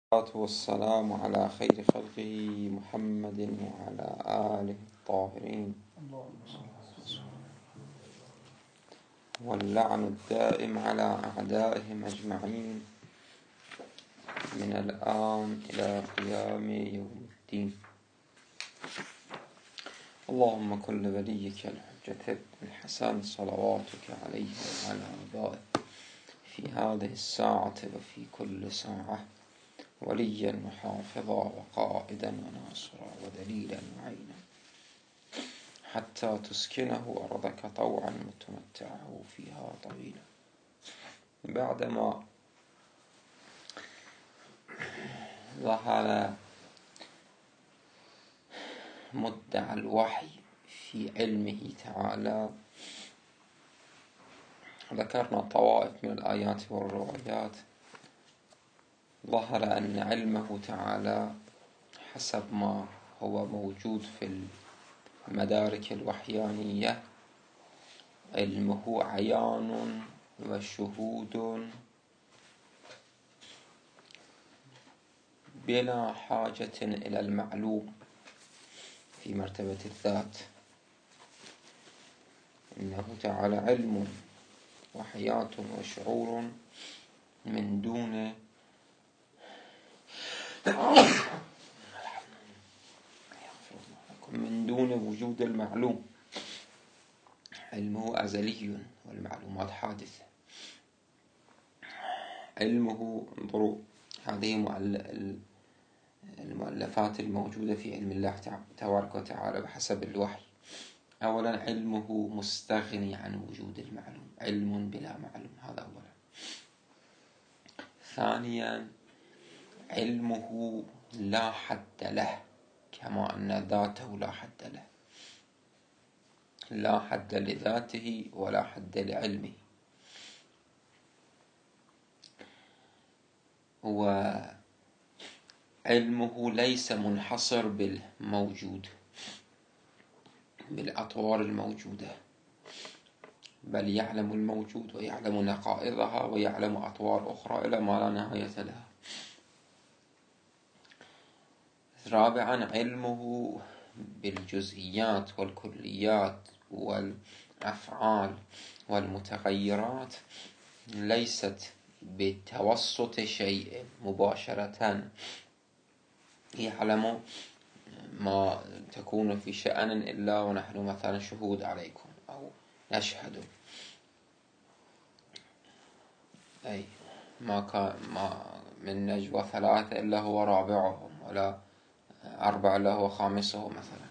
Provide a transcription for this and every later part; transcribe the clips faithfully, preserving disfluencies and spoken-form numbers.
والصلاة والسلام على خير خلقه محمد وعلى آله الطاهرين، واللعن الدائم على أعدائهم أجمعين من الآن إلى قيام يوم الدين. اللهم كن لوليك الحجة الحسن صلواتك عليه وعلى آبائه في هذه الساعة وفي كل ساعة وليا وحافظا وقائدا وناصرا ودليلا وعينا، حتى تسكنه أرضك طوعا وتمتعه فيها طويلا. بعدما ظهر مدعى الوحي في علمه تعالى، ذكرنا طوائف من الآيات والروايات ظهر أن علمه تعالى حسب ما هو موجود في المدارك الوحيانية علمه عيان وشهود بلا حاجة إلى المعلوم في مرتبة الذات. إنه تعالى علم وحياة وشعور من دون من دون وجود المعلوم. علمه أزلي والمعلومات حادثة. علمه، انظروا هذه المؤلفات الموجودة في علم الله تبارك وتعالى بحسب الوحي. أولا علمه مستغني عن وجود المعلوم، علم بلا معلوم، هذا أولا. ثانيا علمه لا حد له، كما أن ذاته لا حد له، لا حد لذاته ولا حد لعلمه. وعلمه ليس منحصر بالموجود، بالأطوار الموجودة، بل يعلم الموجود ويعلم نقائضها ويعلم أطوار أخرى إلى ما لا نهاية لها. رابعا علمه بالجزئيات والكليات والأفعال والمتغيرات ليست بتوسط شيء مباشرة، يعلم ما تكون في شأن إلا ونحن مثلا شهود عليكم أو نشهد، أي ما كان ما من نجوى ثلاثة إلا هو رابعهم، ولا أربعة إلا هو خامسهم مثلا.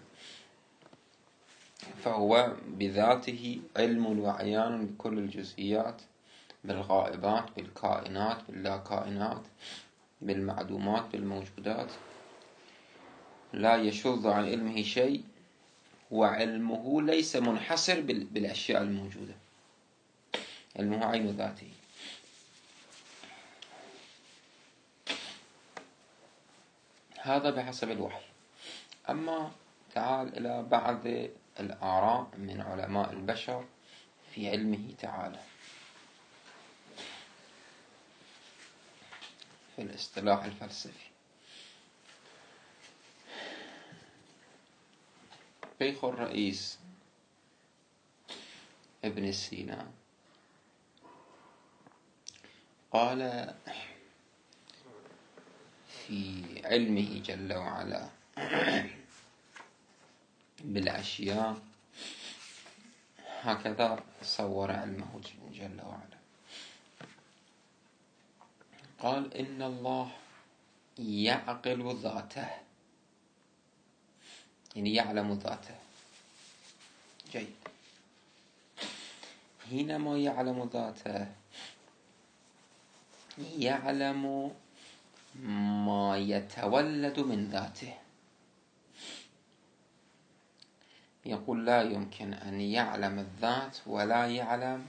فهو بذاته علم وعيان بكل الجزئيات، بالغائبات، بالكائنات، باللا كائنات، بالمعدومات، بالموجودات، لا يشذ عن علمه شيء. وعلمه ليس منحصر بالأشياء الموجودة، علمه عين ذاته. هذا بحسب الوحي. أما تعال إلى بعض الآراء من علماء البشر في علمه تعالى في الاصطلاح الفلسفي. شيخ الرئيس ابن سينا قال في علمه جل وعلا بالأشياء، هكذا صور علمه جل وعلا. قال إن الله يعقل ذاته، يعني يعلم ذاته. جيد. حينما يعلم ذاته يعلم ما يتولد من ذاته. يقول لا يمكن أن يعلم الذات ولا يعلم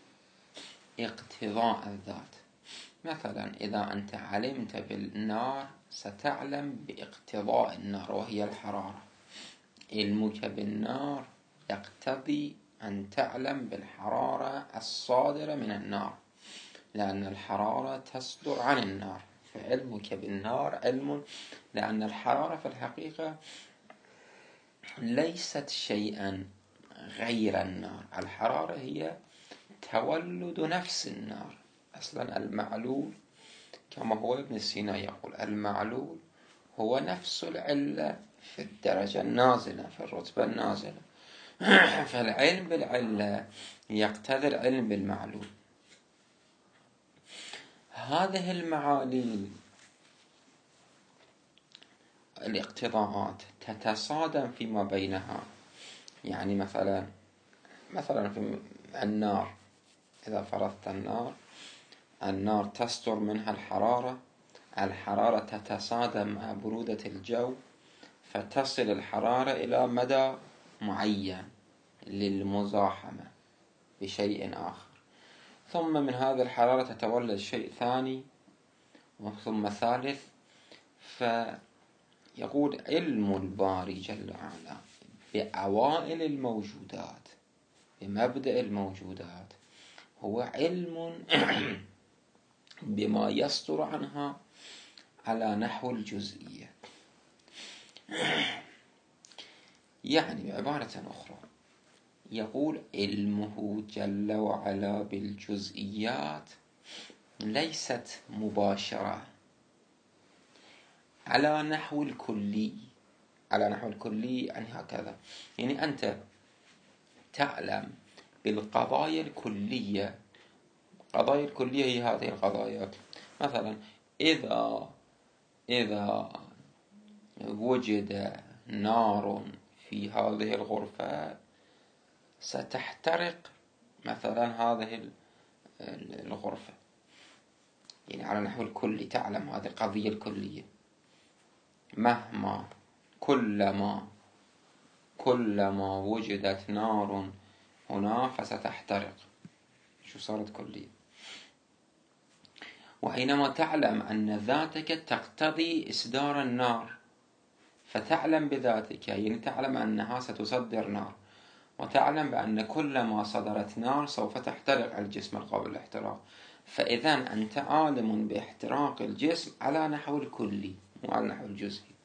اقتضاء الذات. مثلا إذا أنت علمت بالنار ستعلم باقتضاء النار وهي الحرارة. علمك بالنار يقتضي أن تعلم بالحرارة الصادرة من النار، لأن الحرارة تصدر عن النار. فعلمك بالنار علم، لأن الحرارة في الحقيقة ليست شيئا غير النار. الحرارة هي تولد نفس النار. أصلا المعلول كما هو ابن سينا يقول المعلول هو نفس العلة في الدرجة النازلة، في الرتبة النازلة. فالعلم بالعلة يقتضي العلم بالمعلول. هذه المعاليل الاقتضاءات تتصادم فيما بينها. يعني مثلا مثلا في النار، إذا فرضت النار النار تصدر منها الحرارة، الحرارة تتصادم مع برودة الجو فتصل الحرارة إلى مدى معين للمزاحمة بشيء آخر، ثم من هذه الحرارة تتولد شيء ثاني ثم ثالث. فيقول علم الباري جل وعلا بأوائل الموجودات، بمبدأ الموجودات، هو علم بما يصدر عنها على نحو الجزئية. يعني بعبارة أخرى يقول علمه جل وعلا بالجزئيات ليست مباشرة على نحو الكلي. على نحو الكلي يعني هكذا، يعني أنت تعلم بالقضايا الكلية. القضايا الكلية هي هذه القضايا، مثلا إذا إذا وجد نار في هذه الغرفة ستحترق مثلا هذه الغرفة، يعني على نحو الكلي تعلم هذه القضية الكلية. مهما كلما كلما وجدت نار هنا فستحترق، شو صارت كلية. وحينما تعلم أن ذاتك تقتضي إصدار النار فتعلم بذاتك، يعني تعلم أنها ستصدر نار، وتعلم بأن كلما صدرت نار سوف تحترق الجسم القابل للاحتراق. فإذا أنت عالم باحتراق الجسم على نحو الكلي مو على نحو الجزئي.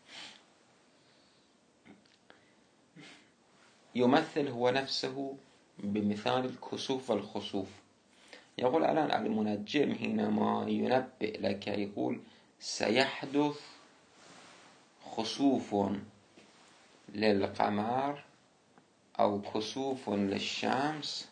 يمثل هو نفسه بمثال الكسوف والخسوف. يقول الآن المنجم حينما ينبئ لك يقول سيحدث خسوف للقمر أو كسوف للشمس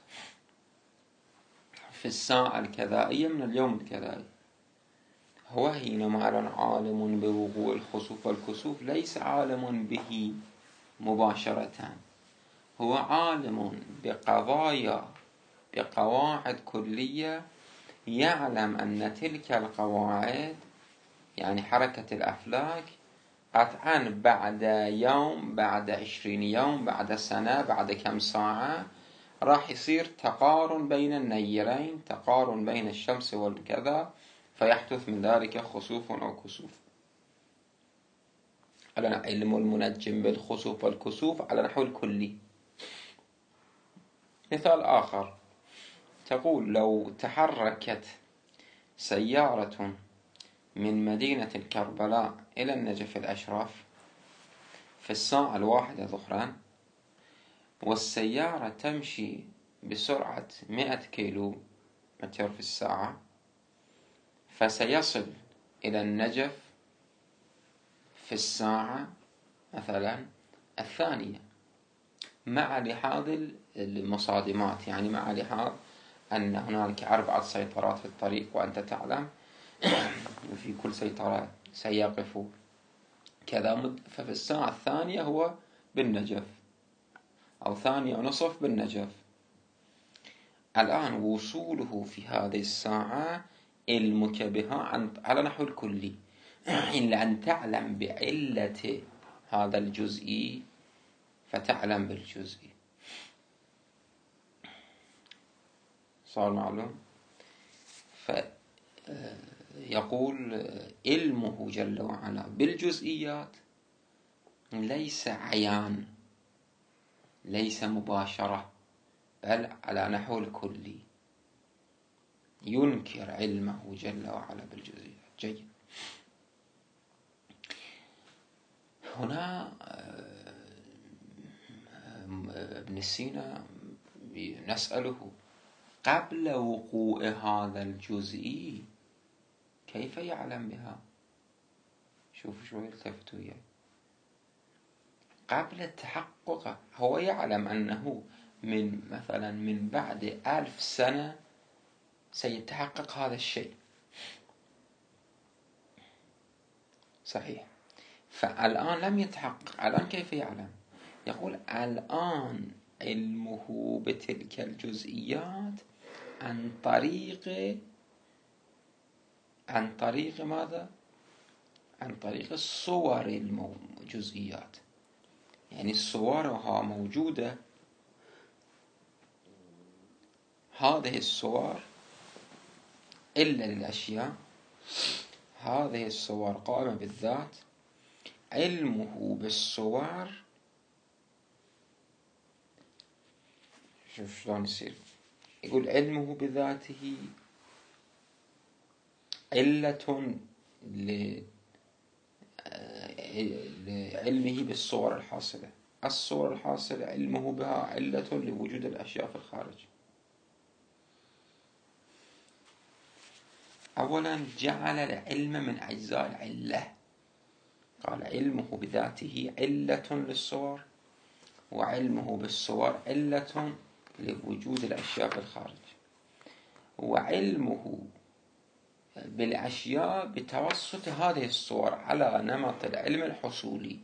في الساعة الكذائية من اليوم الكذائي. هو حينما عالم بوقوع الخسوف والكسوف ليس عالم به مباشرة، هو عالم بقضايا بقواعد كلية، يعلم أن تلك القواعد يعني حركة الأفلاك قطعا بعد يوم، بعد عشرين يوم، بعد سنة، بعد كم ساعة راح يصير تقارن بين النيرين، تقارن بين الشمس والكذا، فيحدث من ذلك خسوف أو كسوف. على علم المنجم بالخسوف والكسوف على نحو الكلي. مثال آخر تقول لو تحركت سيارة من مدينة الكربلاء إلى النجف الأشرف في الساعة الواحدة ظهرا، والسيارة تمشي بسرعة مئة كيلو متر في الساعة، فسيصل إلى النجف في الساعة مثلا الثانية مع لحاظ المصادمات، يعني مع لحاظ أن هنالك أربعة سيطرات في الطريق وأنت تعلم في كل سيطرة سيقف كذا، ففي الساعة الثانية هو بالنجف أو ثانية ونصف بالنجف. الآن وصوله في هذه الساعة علمك بها على نحو الكلي، إلا أن تعلم بعلة هذا الجزئي فتعلم بالجزئي. صار معلوم؟ فيقول علمه جل وعلا بالجزئيات ليس عيان، ليس مباشرة، بل على نحو الكلي. ينكر علمه جل وعلا بالجزئيات. جيد. هنا ابن سينا نسأله قبل وقوع هذا الجزئي كيف يعلم بها؟ شوفوا شو يلتفتوا يعني. قبل التحقق هو يعلم أنه من مثلا من بعد ألف سنة سيتحقق هذا الشيء، صحيح. فالآن لم يتحقق، الآن كيف يعلم؟ يقول الآن علمه بتلك الجزئيات عن طريق عن طريق ماذا؟ عن طريق الصور الجزئيات، يعني صورها موجودة. هذه الصور إلا للأشياء، هذه الصور قائمة بالذات. علمه بالصور شوف شلون يصير، يقول علمه بذاته علة لعلمه بالصور الحاصلة. الصور الحاصلة علمه بها علة لوجود الأشياء في الخارج. أولا جعل العلم من أجزاء العلة، قال علمه بذاته علة للصور، وعلمه بالصور علة لوجود الأشياء في الخارج، وعلمه بالأشياء بتوسط هذه الصور على نمط العلم الحصولي،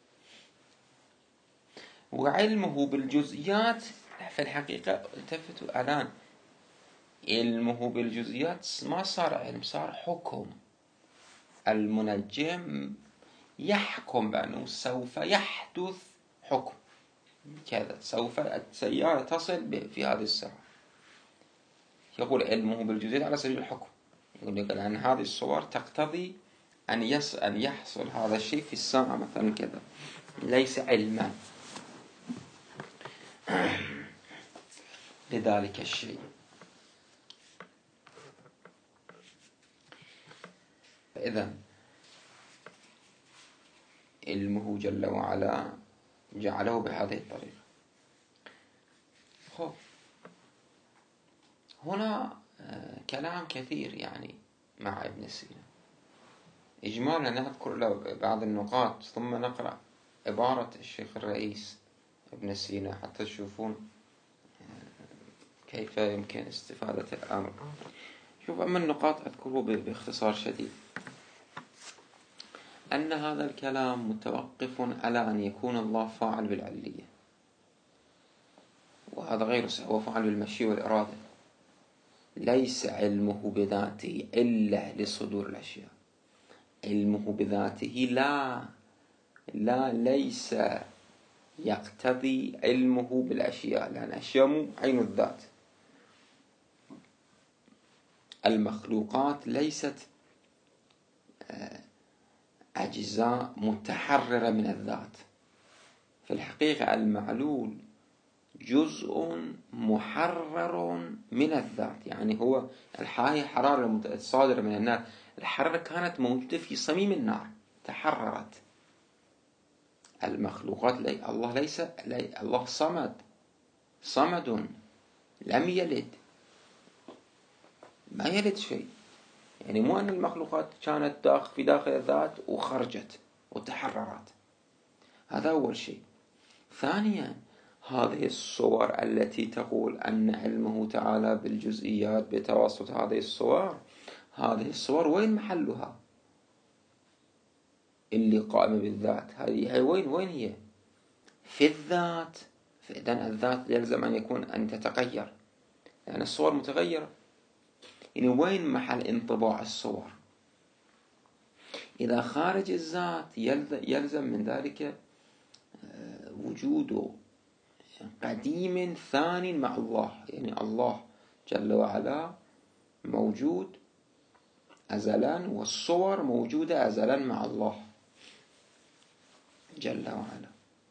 وعلمه بالجزئيات. في الحقيقة التفتوا الآن، علمه بالجزئيات ما صار علم، صار حكم. المنجم يحكم بأنه سوف يحدث حكم كذا، سوف السيارة تصل في هذه الساعة. يقول علمه بالجزئيات على سبيل الحكم، يقول لك أن هذه الصور تقتضي أن يس أن يحصل هذا الشيء في الساعة مثلا كذا، ليس علما لذلك الشيء. إذا علمه جل وعلا جعله بهذه الطريقة. خب هنا كلام كثير يعني مع ابن سينا. إجمالا نذكر بعض النقاط ثم نقرأ عبارة الشيخ الرئيس ابن سينا حتى تشوفون كيف يمكن استفادة الأمر. شوف، أما النقاط أذكره باختصار شديد. أن هذا الكلام متوقف على أن يكون الله فاعل بالعلية، وهذا غير صحيح، هو فاعل بالمشيئة والإرادة. ليس علمه بذاته إلا لصدور الأشياء. علمه بذاته لا لا ليس يقتضي علمه بالأشياء، لأن الأشياء مو عين الذات. المخلوقات ليست أجزاء متحررة من الذات. في الحقيقة المعلول جزء محرر من الذات، يعني هو الحاهي حرارة الصادرة من النار. الحرارة كانت موجودة في صميم النار تحررت. المخلوقات لي الله ليس لي الله صمد صمد لم يلد، ما يلد شيء. يعني مو أن المخلوقات كانت داخل في داخل الذات وخرجت وتحررت. هذا أول شيء. ثانيا، هذه الصور التي تقول أن علمه تعالى بالجزئيات بتوسط هذه الصور، هذه الصور وين محلها؟ اللي قائمة بالذات هذه هي وين وين هي؟ في الذات. فإذا الذات يلزم أن يكون أن تتغير، لأن الصور متغيرة. يعني وين محل انطباع الصور؟ إذا خارج الذات يلزم من ذلك وجود قديم ثاني مع الله. يعني الله جل وعلا موجود أزلا، والصور موجودة أزلا مع الله جل وعلا.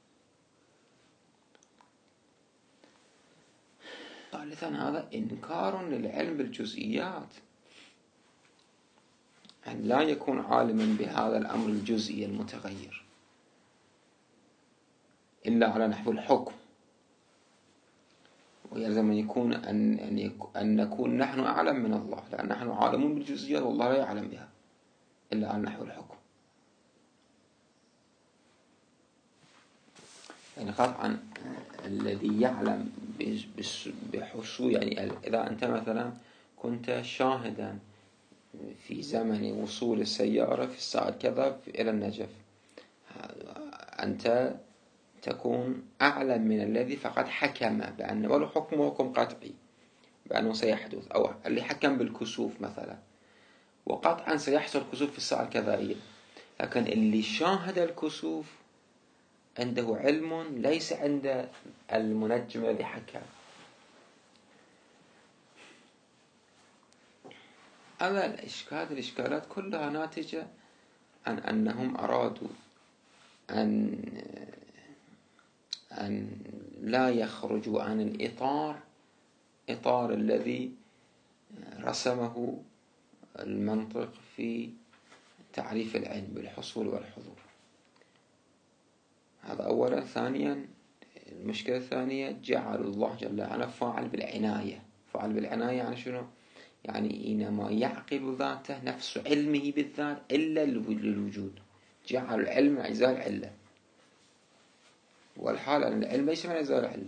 ثالثا، هذا إنكار للعلم بالجزئيات، أن لا يكون عالما بهذا الأمر الجزئي المتغير. إلا على نحو الحكم، ويلزم أن يكون أن أن, أن نكون نحن أعلم من الله، لأن نحن عالمون بالجزئيات والله لا يعلم بها إلا على نحو الحكم. يعني قطعا الذي يعلم بحصول، يعني إذا أنت مثلا كنت شاهدا في زمن وصول السيارة في الساعة كذا إلى النجف، أنت تكون أعلم من الذي فقد حكم بأنه، ولو حكمه حكم قطعي بأنه سيحدث، أو اللي حكم بالكسوف مثلا، وقطعا سيحصل كسوف في الساعة الكذائية، لكن اللي شاهد الكسوف عنده علم ليس عند المنجم الذي حكم. هذا الإشكال الإشكالات كلها ناتجة عن أنهم أرادوا أن أن لا يخرجوا عن الإطار إطار الذي رسمه المنطق في تعريف العلم بالحصول والحضور. هذا أولا. ثانيا، المشكلة الثانية، جعل الله جل وعلا فاعل بالعناية. فاعل بالعناية يعني شنو؟ يعني إنما يعقل ذاته نفس علمه بالذات إلا للوجود، جعل العلم من أجزاء العلة، والحال أن العلم ليس من أجزاء العلة.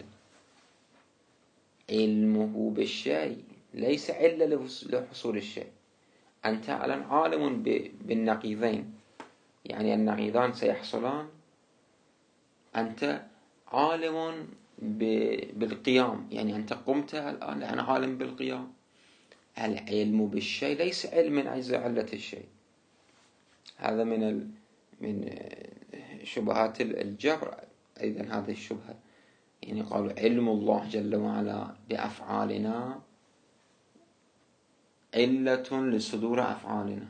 علمه بالشيء ليس علة لحصول الشيء. أنت تعلم عالم بالنقيضين، يعني النقيضان سيحصلان، أنت عالم بالقيام، يعني أنت قمت الآن لأن عالم بالقيام. العلم بالشيء ليس علم من أجزاء علة الشيء. هذا من ال... من شبهات الجبر أيضا هذه الشبهة. يعني قالوا علم الله جل وعلا بأفعالنا علة لصدور أفعالنا.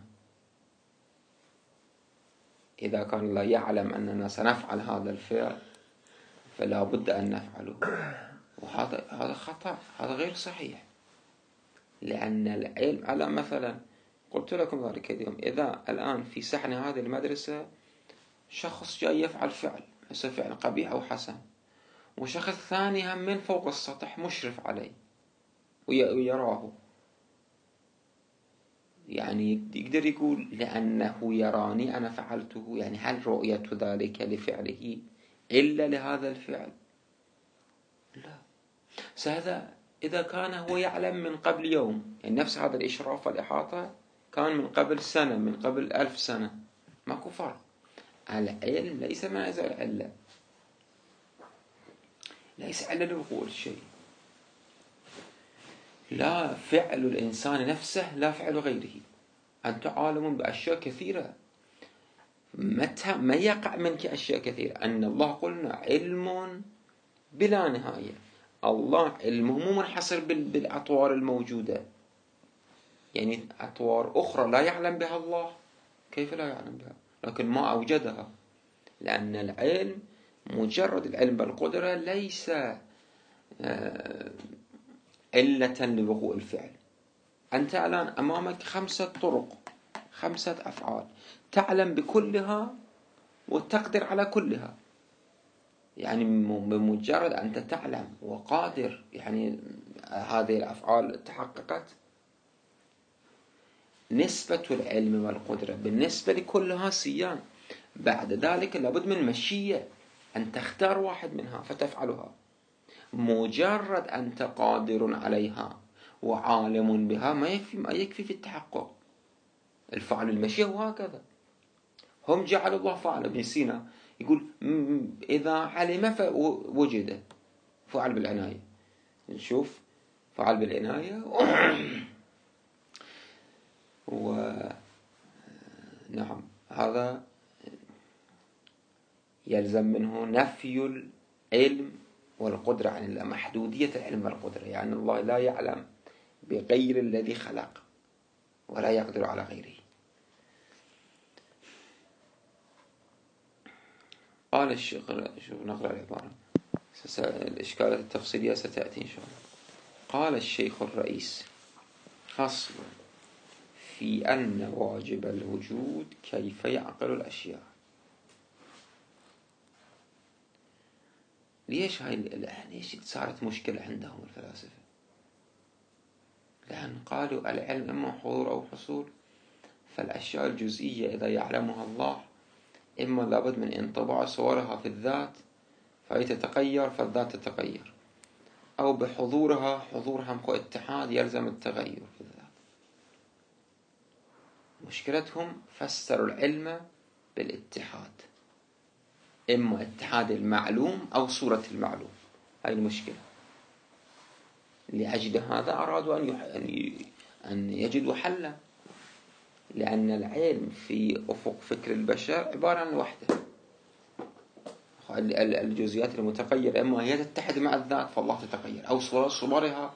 إذا كان الله يعلم أننا سنفعل هذا الفعل فلا بد أن نفعله، وهذا هذا خطأ، هذا غير صحيح. لأن العلم على، مثلا قلت لكم ذلك اليوم، إذا الآن في سحن هذه المدرسة شخص جاي يفعل فعل مثل فعل قبيح أو حسن، وشخص ثاني هم من فوق السطح مشرف عليه ويراه، يعني يقدر يقول لأنه يراني أنا فعلته، يعني هل رؤية ذلك لفعله إلا لهذا الفعل؟ لا. سهذا إذا كان هو يعلم من قبل يوم، يعني نفس هذا الإشراف والإحاطة كان من قبل سنة، من قبل ألف سنة، ماكو فرق. العلم ليس من أجزاء العلة، ليس علة لوقوع الشيء. لا فعل الإنسان نفسه لا فعل غيره. أنت عالم بأشياء كثيرة، متى ما يقع منك أشياء كثيرة. أن الله قلنا علم بلا نهاية. الله علمه مو منحصر بالأطوار الموجودة، يعني أطوار أخرى لا يعلم بها الله. كيف لا يعلم بها؟ لكن ما أوجدها، لأن العلم مجرد العلم بالقدرة ليس علة لوقوع الفعل. أنت الآن أمامك خمسة طرق، خمسة أفعال، تعلم بكلها وتقدر على كلها. يعني بمجرد أنت تعلم وقادر، يعني هذه الأفعال تحققت، نسبة العلم والقدرة بالنسبة لكلها سيان. بعد ذلك لابد من مشيئة أن تختار واحد منها فتفعلها. مجرد أنت قادر عليها وعالم بها ما يكفي، ما يكفي في التحقق. الفعل المشيئة وهكذا. هم جعل الله فعل. ابن سينا يقول إذا علم فوجد، فعل بالعناية. نشوف فعل بالعناية ونعم، هذا يلزم منه نفي العلم والقدرة عن الله، محدودية العلم والقدرة، يعني الله لا يعلم بغير الذي خلق ولا يقدر على غيره. قال الشيخ، شوف نقرأ العبارة، الإشكالات التفصيلية ستأتي إن شاء الله. قال الشيخ الرئيس: فصل في أن واجب الوجود كيف يعقل الأشياء. ليش هاي ليش صارت مشكلة عندهم الفلاسفة؟ لأن قالوا العلم إما حضور أو حصول، فالأشياء الجزئية إذا يعلمها الله إما لابد من انطباع صورها في الذات فهي تتغير فالذات تتغير، أو بحضورها حضورها مخو اتحاد يلزم التغير في الذات. مشكلتهم فسروا العلم بالاتحاد، إما اتحاد المعلوم أو صورة المعلوم. هاي المشكلة. لأجل هذا أرادوا أن أن يجدوا حلا، لأن العلم في أفق فكر البشر عبارة عن وحدة. الجزئيات المتغيرة إما هي تتحد مع الذات فالله تتغير، أو صورها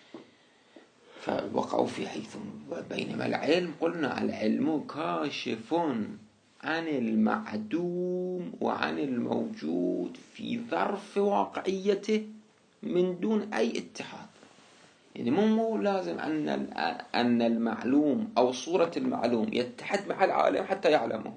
فوقعوا في حيث. بينما العلم قلنا العلم كاشف عن المعدوم وعن الموجود في ظرف واقعيته من دون أي اتحاد. يعني مو لازم أن أن المعلوم أو صورة المعلوم يتحد مع العالم حتى يعلمه.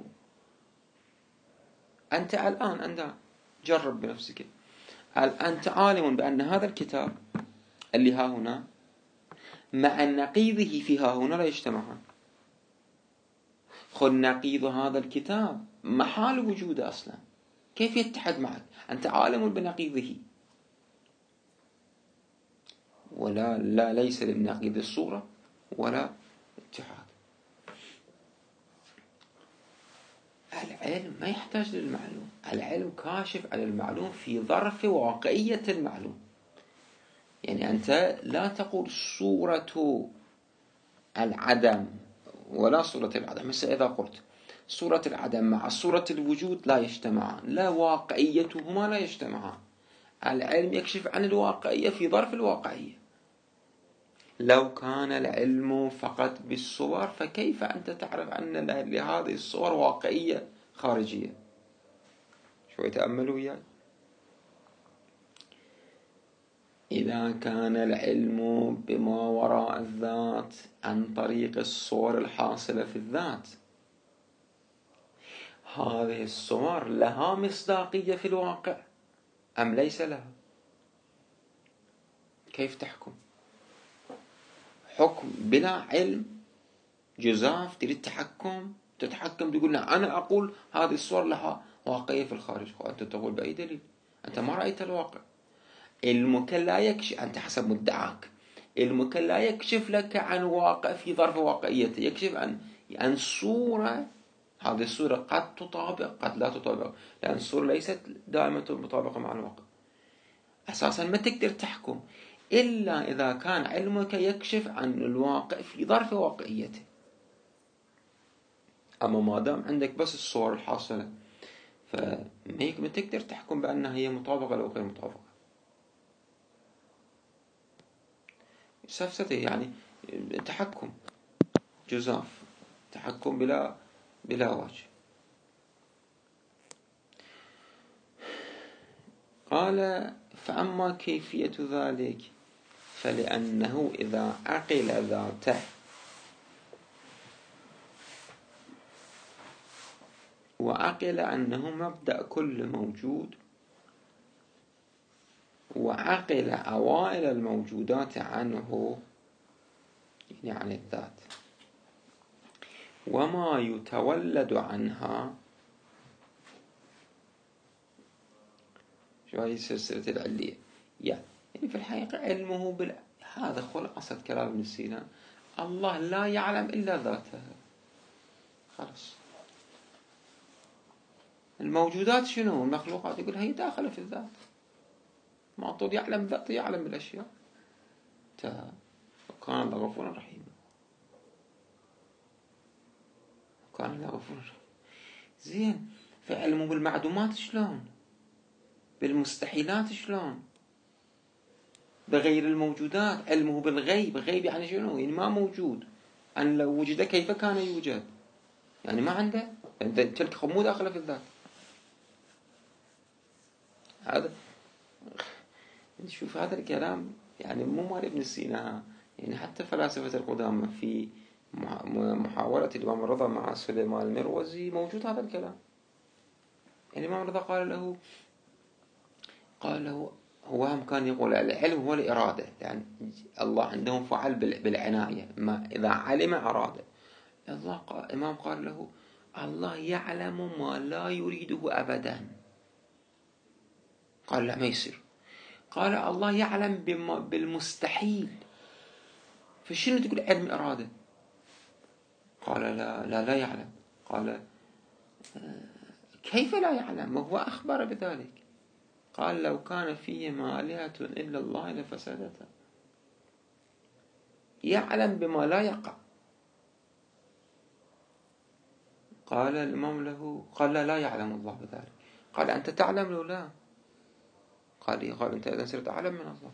أنت الآن أنت جرب بنفسك، أنت عالم بأن هذا الكتاب اللي ها هنا مع نقيضه في ها هنا لا يجتمعان. خذ نقيض هذا الكتاب محال وجوده أصلا، كيف يتحد معك؟ أنت عالم بنقيضه، ولا لا ليس للنقيض الصورة ولا اتحاد. العلم ما يحتاج للمعلوم، العلم كاشف عن المعلوم في ظرف واقعية المعلوم. يعني أنت لا تقول صورة العدم ولا صورة العدم. مثل إذا قلت صورة العدم مع صورة الوجود لا يجتمعان، لا واقعيتهما لا يجتمعان. العلم يكشف عن الواقعية في ظرف الواقعية. لو كان العلم فقط بالصور فكيف أنت تعرف أن لهذه الصور واقعية خارجية؟ شوي تأملوا وياي. إذا كان العلم بما وراء الذات عن طريق الصور الحاصلة في الذات، هذه الصور لها مصداقية في الواقع أم ليس لها؟ كيف تحكم؟ حكم بلا علم جزاف. تريد التحكم تتحكم تقول أنا أقول هذه الصور لها واقعية في الخارج، وأنت تقول بأي دليل؟ أنت ما رأيت الواقع. علمك لا يكشف، أنت حسب مدعاك علمك لا يكشف لك عن واقع في ظرف واقعيته، يكشف عن عن صورة. هذه الصورة قد تطابق قد لا تطابق، لأن الصورة ليست دائمة المطابقة مع الواقع. أساسا ما تقدر تحكم إلا إذا كان علمك يكشف عن الواقع في ظرف واقعيته. أما ما دام عندك بس الصور الحاصلة فما تقدر تحكم بأنها هي مطابقة أو غير مطابقة. سفسطة يعني تحكم جزاف، تحكم بلا بلا وجه. قال فأما كيفية ذلك فلأنه إذا عقل ذاته وعقل أنه مبدأ كل موجود، وعقل أوائل الموجودات عنه يعني عن الذات وما يتولد عنها. شو هي سلسلة العلية؟ يعني في الحقيقة علمه بال... هذا خلاصة كلام ابن سينا. الله لا يعلم إلا ذاته. خلاص. الموجودات شنو؟ المخلوقات يقول هي داخلة في الذات. معطول يعلم ذاته، يعلم بالأشياء. وكان الله غفورا رحيما. وكان الله غفورا رحيما. زين، فعلمه بالمعدومات شلون؟ بالمستحيلات شلون؟ بغير الموجودات. علمه بالغيب. غيب يعني شنو؟ يعني ما موجود. أن لو وجد كيف كان يوجد؟ يعني ما عنده. تلك مو داخلة في الذات. هذا شوف هذا الكلام يعني مو مال ابن سينا. يعني حتى فلاسفة القدامى في محاولة الإمام الرضا مع سليمان المروزي موجود هذا الكلام. يعني الإمام الرضا قال له قال له هو هم كان يقول العلم هو الإرادة، يعني الله عندهم فعل بالعناية، ما إذا علم أراد. الله قال الإمام قال له الله يعلم ما لا يريده أبدا. قال لا ما يصير. قال الله يعلم بالمستحيل، فشنو تقول علم إرادة؟ قال لا لا لا يعلم. قال كيف لا يعلم وهو أخبر بذلك؟ قال لو كان فيهما آلهة إلا الله لفسدتا. يعلم بما لا يقع. قال الإمام له قال لا لا يعلم الله بذلك. قال أنت تعلم له لا. قال لي قال أنت إذا صرت أعلم من الله،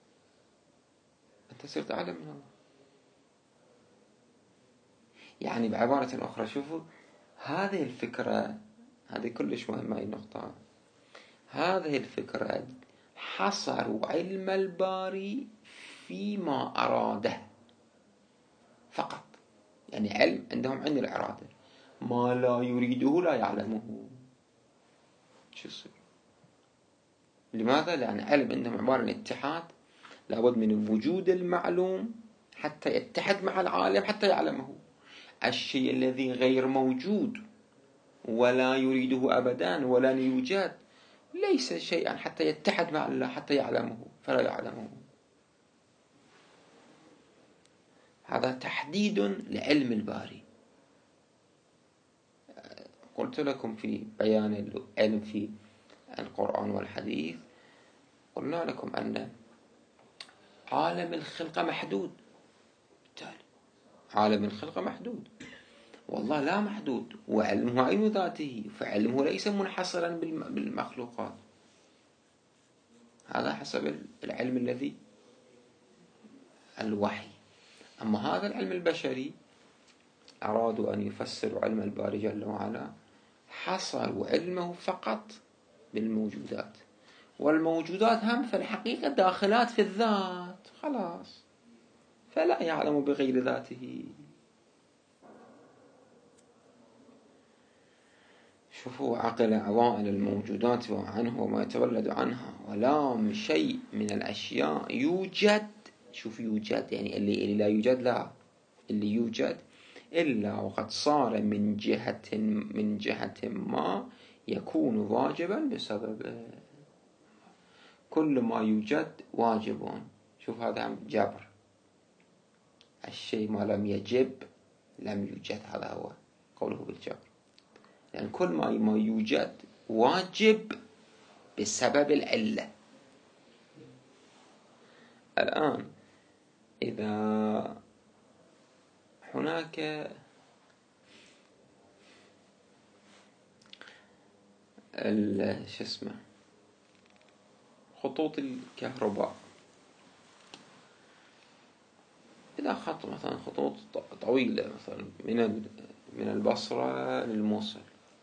أنت صرت أعلم من الله. يعني بعبارة أخرى شوفوا هذه الفكرة، هذه كلش مهمة النقطة. هذه الفكرة حصروا علم الباري فيما أراده فقط، يعني علم عندهم عند الإرادة، ما لا يريده لا يعلمه. شو يصير؟ لماذا؟ لأن علم عندهم عبارة عن اتحاد، لابد من وجود المعلوم حتى يتحد مع العالم حتى يعلمه. الشيء الذي غير موجود ولا يريده أبدا ولا يوجد ليس شيئا حتى يتحد مع الله حتى يعلمه، فلا يعلمه. هذا تحديد لعلم الباري. قلت لكم في بيان العلم في القرآن والحديث، قلنا لكم أن عالم الخلقة محدود، بالتالي عالم الخلقة محدود والله لا محدود، وعلمه عين ذاته، فعلمه ليس منحصرا بالمخلوقات. هذا حسب العلم الذي الوحي. أما هذا العلم البشري أرادوا أن يفسروا علم الباري جل وعلا، حصروا علمه فقط بالموجودات، والموجودات هم في الحقيقة داخلات في الذات خلاص، فلا يعلم بغير ذاته. شوفوا عقل عوائل الموجودات وعنه وما يتولد عنها، ولا شيء من الأشياء يوجد. شوف يوجد يعني اللي, اللي لا يوجد لا، اللي يوجد إلا وقد صار من جهة من جهة ما يكون واجبا بسبب كل ما يوجد واجب. شوف هذا جبر، الشيء ما لم يجب لم يوجد، هذا هو قوله بالجبر. يعني كل ما ما يوجد واجب بسبب العلة. الآن إذا هناك شو اسمه خطوط الكهرباء، إذا خط مثلا خطوط طويلة مثلا من من البصرة للموصل،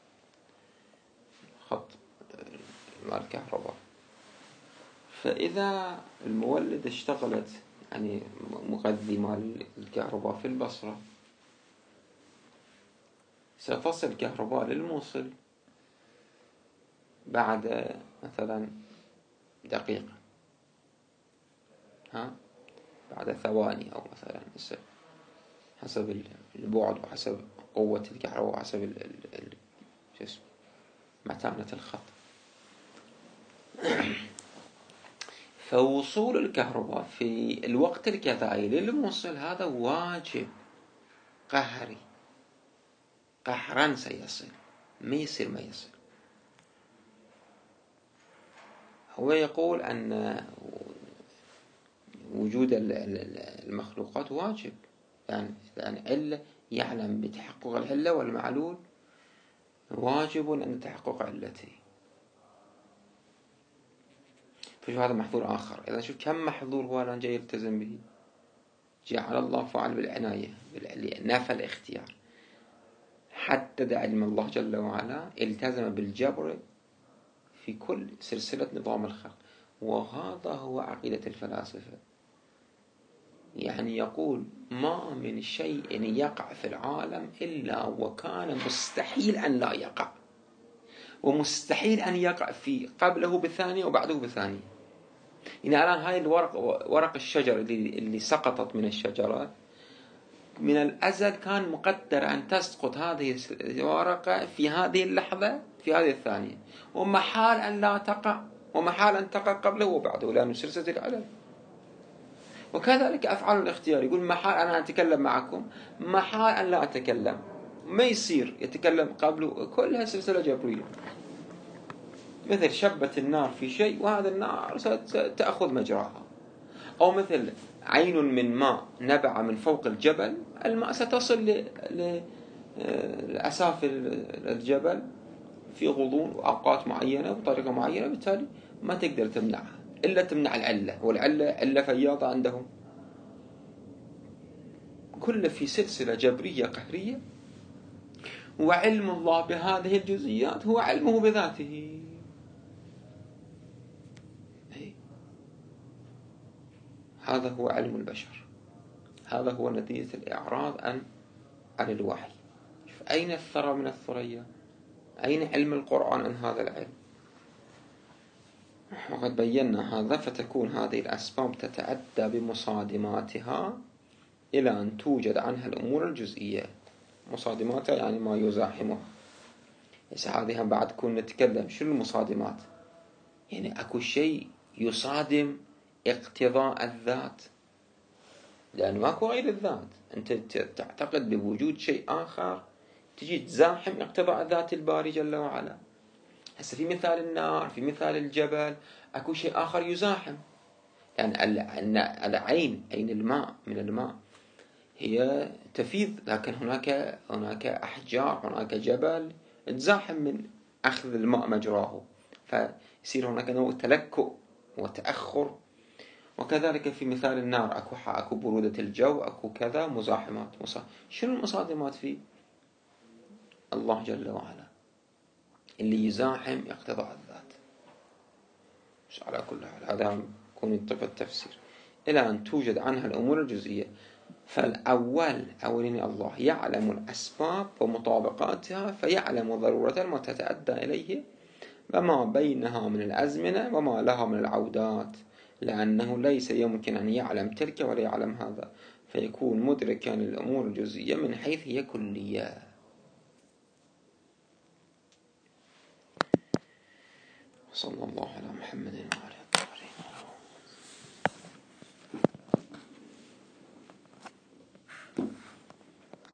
خط مال الكهرباء، فإذا المولد اشتغلت يعني مغذي مال الكهرباء في البصرة، ستصل الكهرباء للموصل بعد مثلا دقيقة، ها بعد ثواني أو مثلا حسب البعد وحسب قوة الكهرباء وحسب ال ال شو اسمه متانة الخط. فوصول الكهرباء في الوقت الكذائي للموصل هذا واجب قهري، قهرا سيصل، ما يصير ما يصل. هو يقول أن وجود المخلوقات واجب، يعني يعني علة يعلم بتحقق العلة، والمعلول واجب أن تحقق علته. فشو هذا محظور آخر. إذا شوف كم محظور هو الآن جاي يلتزم به. جعل الله فعل بالعناية نفى الاختيار، حدد علم الله جل وعلا، التزم بالجبر في كل سلسلة نظام الخلق. وهذا هو عقيدة الفلاسفة، يعني يقول ما من شيء يقع في العالم إلا وكان مستحيل أن لا يقع، ومستحيل أن يقع في قبله بثانية وبعده بثانية. يعني الآن هاي الورق ورق الشجر اللي, اللي سقطت من الشجرة من الأزل كان مقدر أن تسقط هذه الورقة في هذه اللحظة في هذه الثانية، ومحال أن لا تقع ومحال أن تقع قبله وبعده لأنه سلسلة العلل. وكذلك أفعال الاختيار، يقول محال أنا أتكلم معكم، محال أن لا أتكلم، ما يصير يتكلم قبله، كلها سلسلة جبرية. مثل شبت النار في شيء وهذا النار ستأخذ مجراها، أو مثل عين من ماء نبع من فوق الجبل، الماء ستصل لأسافل الجبل في غضون وأوقات معينة وبطريقة معينة، بالتالي ما تقدر تمنعها إلا تمنع العلة، والعلة علة فياضة عندهم. كل في سلسلة جبرية قهرية. وعلم الله بهذه الجزئيات هو علمه بذاته. هذا هو علم البشر، هذا هو نتيجة الإعراض عن عن الوحي. أين الثرى من الثريا؟ أين علم القرآن عن هذا العلم؟ وقد بينا هذا. فتكون هذه الأسباب تتعدى بمصادماتها إلى أن توجد عنها الأمور الجزئية. مصادماتها يعني ما يزاحمها. إذا هذه هم بعد كون نتكلم شو المصادمات، يعني أكو شيء يصادم اقتضاء الذات، لأنه ماكو غير الذات. أنت تعتقد بوجود شيء آخر تجي تزاحم اقتضاء الذات الباري جل وعلا. هسه في مثال النار، في مثال الجبل، أكو شيء آخر يزاحم. يعني العين، عين الماء من الماء هي تفيض، لكن هناك هناك أحجار، هناك جبل تزاحم من أخذ الماء مجراه، فيصير هناك نوع تلكؤ وتأخر. وكذلك في مثال النار أكو أكو برودة الجو، أكو كذا مزاحمات. مصا... شنو المصادمات في الله جل وعلا اللي يزاحم اقتضاء الذات؟ مش على كل حال هذا يكون ينطق التفسير إلى أن توجد عنها الأمور الجزئية. فالأول أولين الله يعلم الأسباب ومطابقاتها، فيعلم ضرورة ما تتأدى إليه وما بينها من الأزمنة وما لها من العودات، لأنه ليس يمكن أن يعلم تلك ولا يعلم هذا، فيكون مدركا للأمور الجزئية من حيث هي كلية. صلى الله على محمد وعلى